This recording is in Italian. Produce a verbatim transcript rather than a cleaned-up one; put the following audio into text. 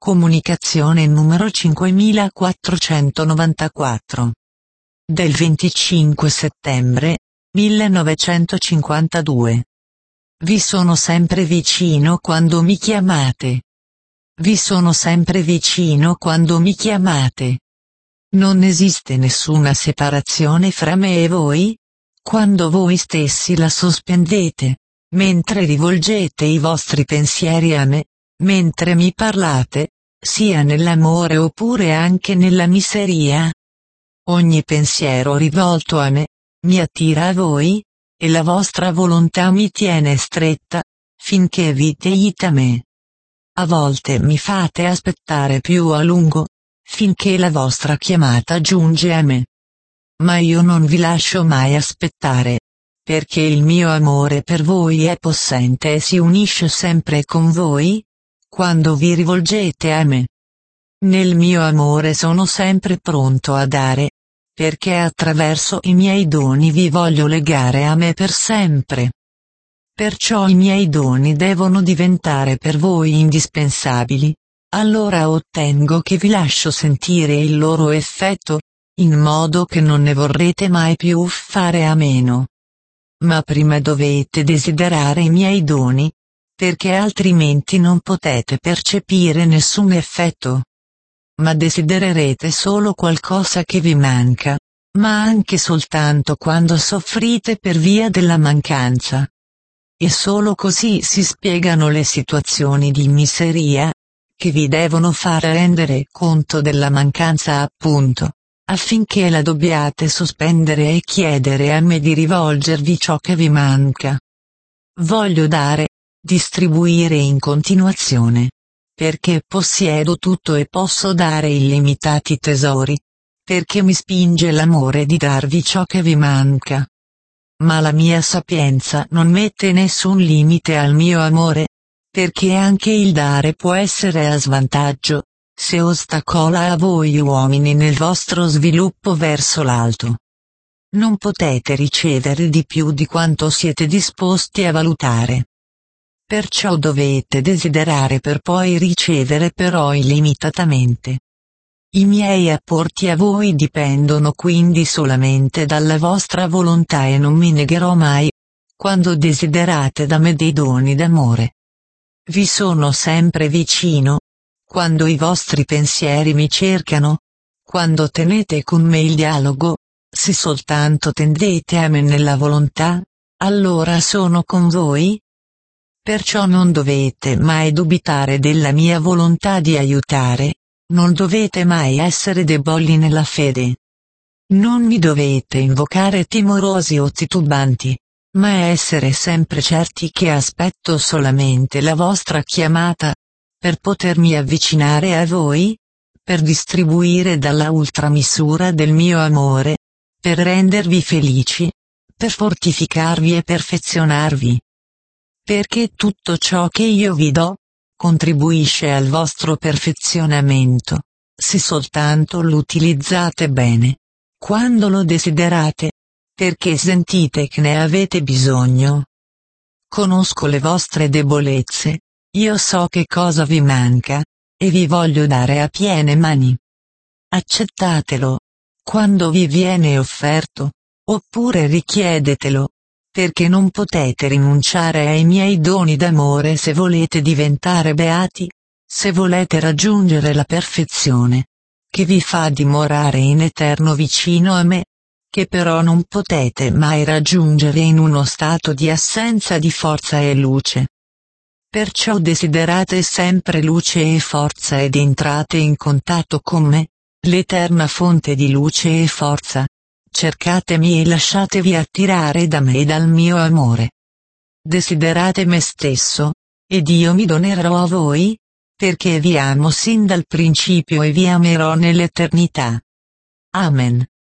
Comunicazione numero cinquemilaquattrocentonovantaquattro. Del venticinque settembre millenovecentocinquantadue. Vi sono sempre vicino quando mi chiamate. Vi sono sempre vicino quando mi chiamate. Non esiste nessuna separazione fra me e voi, quando voi stessi la sospendete, mentre rivolgete i vostri pensieri a me, mentre mi parlate, sia nell'amore oppure anche nella miseria. Ogni pensiero rivolto a me, mi attira a voi, e la vostra volontà mi tiene stretta, finché vi teite a me. A volte mi fate aspettare più a lungo, finché la vostra chiamata giunge a me. Ma io non vi lascio mai aspettare, perché il mio amore per voi è possente e si unisce sempre con voi, quando vi rivolgete a me. Nel mio amore sono sempre pronto a dare, perché attraverso i miei doni vi voglio legare a me per sempre. Perciò i miei doni devono diventare per voi indispensabili, allora ottengo che vi lascio sentire il loro effetto, in modo che non ne vorrete mai più fare a meno. Ma prima dovete desiderare i miei doni, perché altrimenti non potete percepire nessun effetto. Ma desidererete solo qualcosa che vi manca, ma anche soltanto quando soffrite per via della mancanza. E solo così si spiegano le situazioni di miseria, che vi devono far rendere conto della mancanza appunto, affinché la dobbiate sospendere e chiedere a me di rivolgervi ciò che vi manca. Voglio dare, distribuire in continuazione, perché possiedo tutto e posso dare illimitati tesori, perché mi spinge l'amore di darvi ciò che vi manca. Ma la mia sapienza non mette nessun limite al mio amore, perché anche il dare può essere a svantaggio, se ostacola a voi uomini nel vostro sviluppo verso l'alto. Non potete ricevere di più di quanto siete disposti a valutare. Perciò dovete desiderare per poi ricevere però illimitatamente. I miei apporti a voi dipendono quindi solamente dalla vostra volontà e non mi negherò mai, quando desiderate da me dei doni d'amore. Vi sono sempre vicino, quando i vostri pensieri mi cercano, quando tenete con me il dialogo, se soltanto tendete a me nella volontà, allora sono con voi. Perciò non dovete mai dubitare della mia volontà di aiutare, non dovete mai essere deboli nella fede. Non mi dovete invocare timorosi o titubanti, ma essere sempre certi che aspetto solamente la vostra chiamata, per potermi avvicinare a voi, per distribuire dalla ultramisura del mio amore, per rendervi felici, per fortificarvi e perfezionarvi. Perché tutto ciò che io vi do, contribuisce al vostro perfezionamento, se soltanto lo utilizzate bene, quando lo desiderate, perché sentite che ne avete bisogno. Conosco le vostre debolezze, io so che cosa vi manca, e vi voglio dare a piene mani. Accettatelo, quando vi viene offerto, oppure richiedetelo, perché non potete rinunciare ai miei doni d'amore se volete diventare beati, se volete raggiungere la perfezione, che vi fa dimorare in eterno vicino a me, che però non potete mai raggiungere in uno stato di assenza di forza e luce. Perciò desiderate sempre luce e forza ed entrate in contatto con me, l'eterna fonte di luce e forza. Cercatemi e lasciatevi attirare da me e dal mio amore. Desiderate me stesso, ed io mi donerò a voi, perché vi amo sin dal principio e vi amerò nell'eternità. Amen.